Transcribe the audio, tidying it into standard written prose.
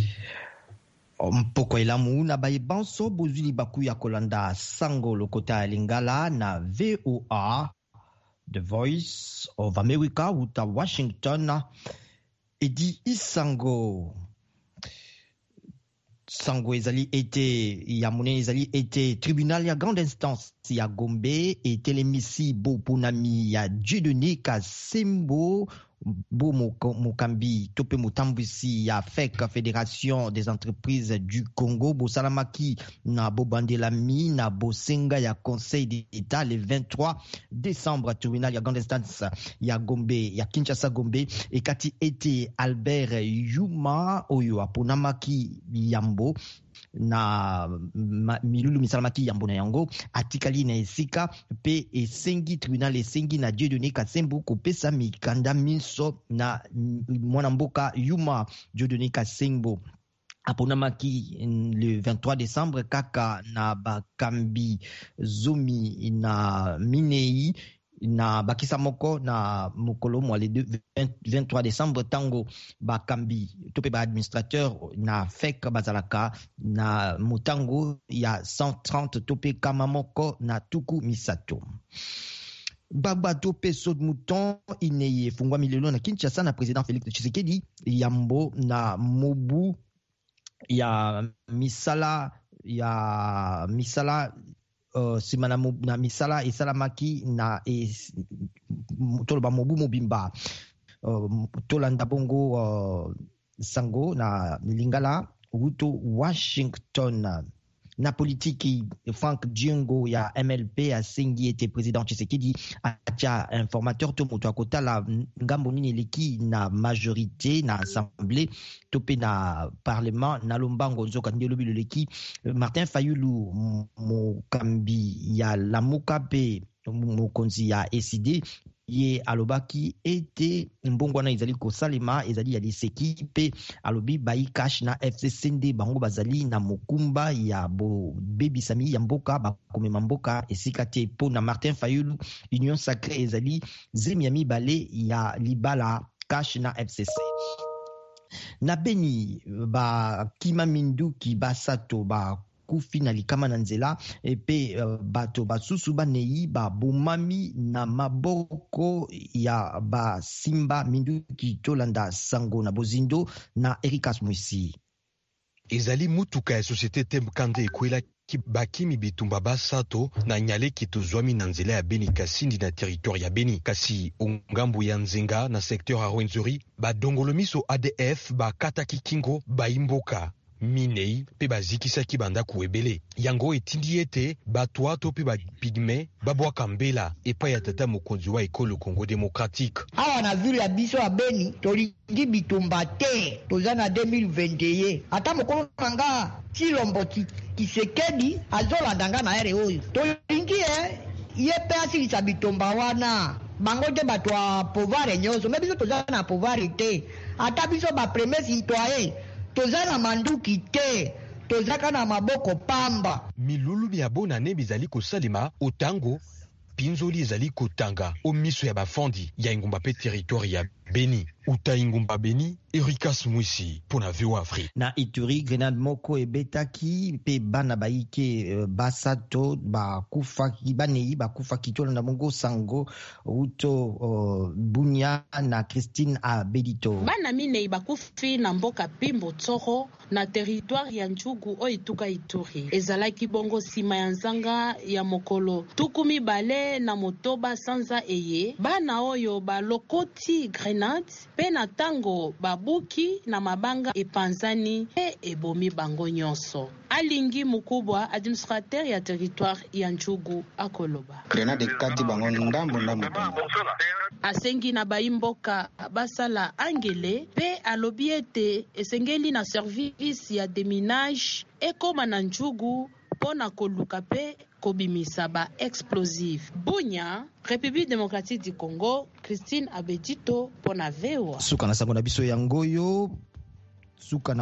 Mpoko elamu na bayebanso bozuli baku ya kolanda sango lokota ya lingala na VOA The Voice of America uta Washington. Edi isango sango ezali ete ya monene ezali ete tribunal ya grande instance ya Gombe etelemisi boponami ya Dieudonné Kasembo Bo Mokambi tope motambwisi ya FEC, Fédération des entreprises du Congo, Bo Salamaki na Bobandelami na Bosenga ya Conseil d'État le 23 décembre. Tribunal ya grande instance ya Gombe ya Kinshasa Gombe ekati ete Albert Yuma oyo aponamaki yambo na milulu misalamaki yambo na yango atikali na esika pe esengi tribunal esengi na Dieudonné Kasembo kopesa mikanda miso na mwana mboka Yuma. Dieudonné Kasembo aponamaki le 23 décembre kaka na bakambi zomi na minei na bakisa moko na mokolo mwa le 23 décembre tango bakambi tope ba administrateur na FEC bazalaka na motango ya 130 tope kama moko na tuku misato. Bagba tope sod mouton ineye fungwa milelo na Kinshasa na président Félix Tshisekedi yambo na mobu ya misala simana na misala esalamaki na toloba mobu mobimba tolanda bongo sango na lingala wuto Washington. Na politiki Frank Diongo ya MLP asengi ete président Tshisekedi atia informateur to moto akotala ngambo nini leki na majorité na assemblée tope na parlement na lombango nzoka ndelobi leki Martin Fayulu mokambi ya lamuka pe mokonzi ya ECD ye alobaki ete mbongwana ezali kosalema ezali ya liseki pe alobi bayi cash na FCCD bango bazali na mokumba ya bebisami ya mboka bakomema mboka esika te. Po na Martin Fayulu Union Sacrée ezali zemi ya mibale ya libala cash na FCC. Na Beni ba kima minduki basato ba kufi na likama na nzela epe bato basusu banei babomami na maboko ya basimba minduki tolanda sango na bozindo na Ericas Mwisi. Ezali mutuka ya société Temkande ekwela bakimi bitumba basato na nyale kitozwami na nzela ya Beni Kasindi na territoire ya Beni kasi ongambu ya Nzenga na secteur ya Rwenzori badongolomiso ADF bakata kikingo baimboka minei pe bazikisaki banda kuebele yango etindi ete batwato pe bapigme babwaka mbela epai ya tata mokonzi wa ekolo Congo démocratique. Awa na ville ya biso ya Beni tolingi bitumba te toza na 2021 ata mokolo nanga Chilombo Tshisekedi azolanda nga na ere oyo tolingi ye pe asilisa bitumba wana bango te bato ya povare nyonso me biso toza na povare te ata biso ba premier citoyen toza na manduki te tozaka na maboko pamba. Milulu ya bonane bizali kosalema otango pinzoli ezali kotanga omiso ya bafandi ya ingumba pe territoire ya Beni uta ingumba Beni. Ericas Mwisi pona VOA Afrique. Na Ituri grenade moko ebetaki pe bana baike basato bakufaki banei bakufaki tolanda mongo sango uto Bunya na Christine Abedito. Bana minei bakufi na mboka Pimbo Tsoro na territoire ya Njugu oituka Ituri ezalaki bongo sima ya nzanga ya mokolo tukumi bale na motoba sanza eye bana oyo balokoti grenade pe na tango babuki na mabanga epanzani e ebomi bango nyonso. Alingi mukubwa administrateur ya territoire ya Njugu akoloba grenade kati bango ndambo asengi na baimboka basala angele pe alobi ete esengeli na service ya déminage ekoma na Njugu pona koluka pe kobimisa ba explosive. Bunya, République démocratique du Congo, Christine Abedito pona VOA. Suka na sango na biso ya ngoyo suka na